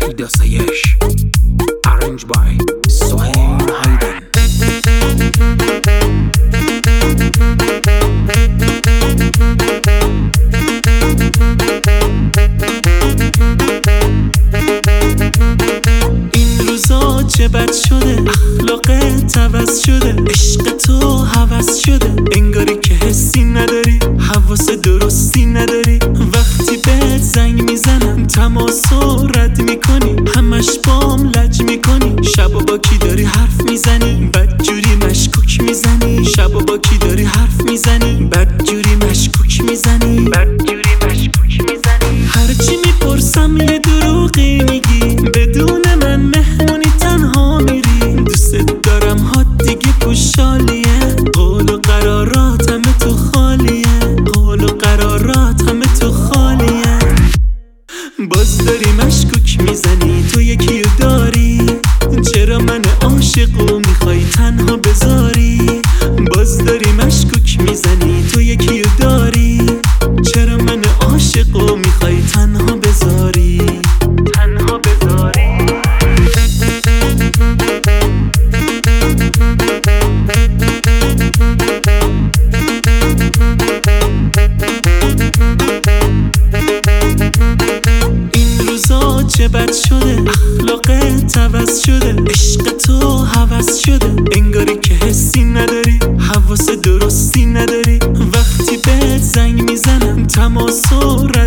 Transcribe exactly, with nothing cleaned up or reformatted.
وحید آسایش Arranged by سهیل هایدن. این روزا چه بد شده، اخلاقت عوض شده، عشق تو هوس شده، انگاری که حسی نداری، حواس درستی نداری. وقتی بهت زنگ میزنم تماس رو رد میکنی، همش بام لج میکنی. شب و با کی داری حرف میزنی، بدجوری مشکوک میزنی. شب و با کی داری حرف میزنی، بدجوری مشکوک میزنی. بدجوری مشکوک میزنی. هرچی میپرسم یه دروغی میگی، بدون من مهمونی تنها میری. دوست دارم ها دیگه پوشالیه، قول و قرارات همه تو خالیه. قول و قرارات همه تو خالیه. باز داری مشکوک میزنی، تو یکی رو داری، چرا من عاشقو میخوای تنها بذاری. باز داری مشکوک میزنی، تو یکی رو داری، چرا من عاشقو میخوای تنها بذاری. تنها بذاری. این روزا چه بد شده، اخلاقت عوض شده، عشق تو هوس شده، انگاری که حسی نداری، حواس درستی نداری. وقتی بهت زنگ میزنم تماس رو